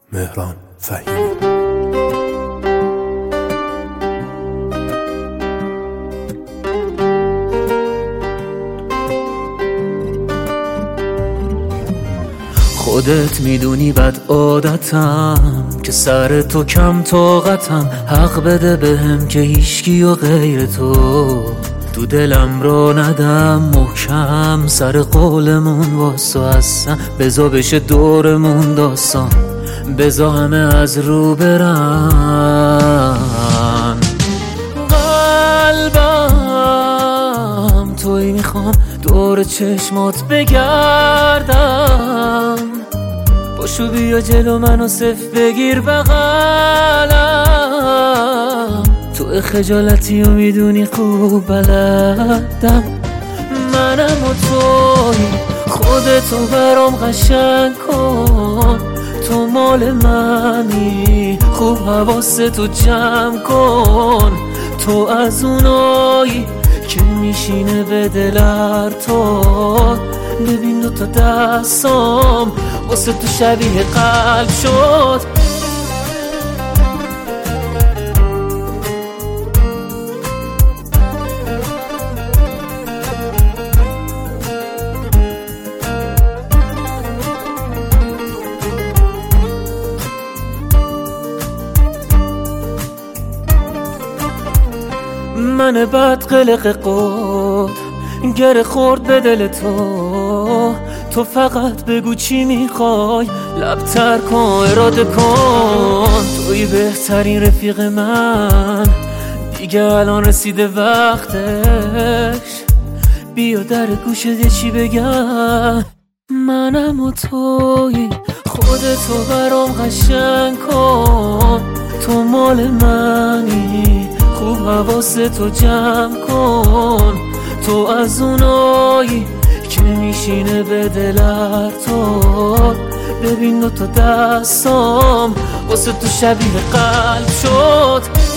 مهران فهیمی. خودت میدونی بد عادتم که سر تو کم طاقتم، حق بده بهم که هیچکی و غیر تو دلم رو ندم محکم، سر قولمون واسه هستم، بزا بشه دورمون داستان، بزا همه از رو برن. قلبم توی میخوام دور چشمات بگردم، باشو بیا جلو منو صف بگیر بغلم، تو خجالتی و میدونی خوب بلدم، منم و توی خودتو برام قشنگ کن، تو مال منی خوب حواستو جمع کن، تو از اونایی که میشینه به دلر تو، ببین دوتا دستام واسه تو شبیه قلب شد. من بد قلق قد گره خورد به دل تو فقط بگو چی میخوای، لبتر کن اراده کن، توی بهترین رفیق من، دیگه الان رسیده وقتش، بیا در گوشت چی بگم، منم و توی خودتو برام قشنگ کن، تو مال منی خوب حواستو جمع کن، تو از اونایی که میشینه به دلر تو، ببین دوتا دستام واسه تو شبیه قلب شد.